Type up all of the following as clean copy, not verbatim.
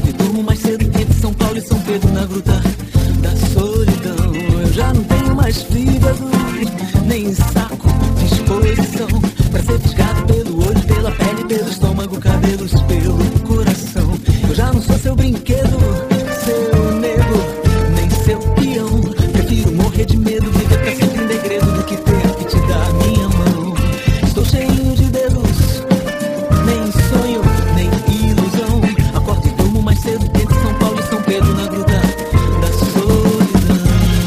Acordo e durmo mais cedo entre São Paulo e São Pedro na gruta da solidão. Eu já não tenho mais fígado, nem saco, disposição pra ser fisgado pelo olho, pela pele, pelo estômago, cabelos, pelo coração. Eu já não sou seu brinquedo, seu nego, nem seu peão. Prefiro morrer de medo, viver pra sempre em degredo, do que ter que te dar minha mão. Estou cheio de dedos, nem sonho, nem ilusão. Acordo e durmo mais cedo entre São Paulo e São Pedro na gruta da solidão.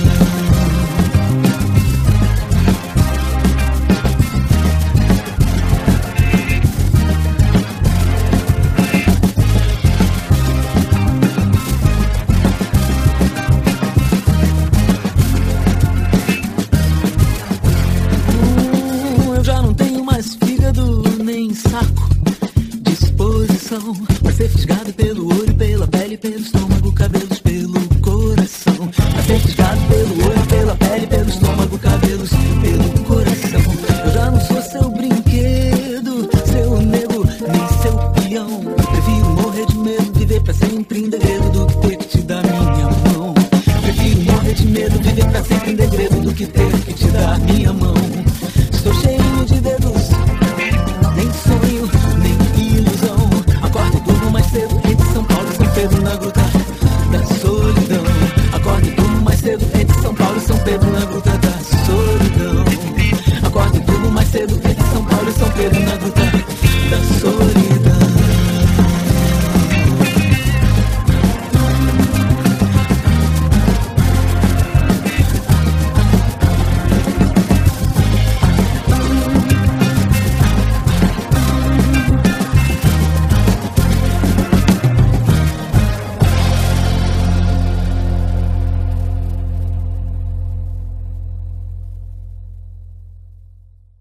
Eu já não tenho mais fígado, nem saco, disposição pra ser fisgado pelo olho, pela pele, pelo estômago, cabelos, pelo coração. Pra ser fisgado pelo olho, pela pele, pelo estômago, cabelos, pelo coração. Eu já não sou seu brinquedo, seu nego, nem seu peão. Prefiro morrer de medo, viver pra sempre em degredo, do que ter que te dar minha mão. Prefiro morrer de medo, viver pra sempre em degredo,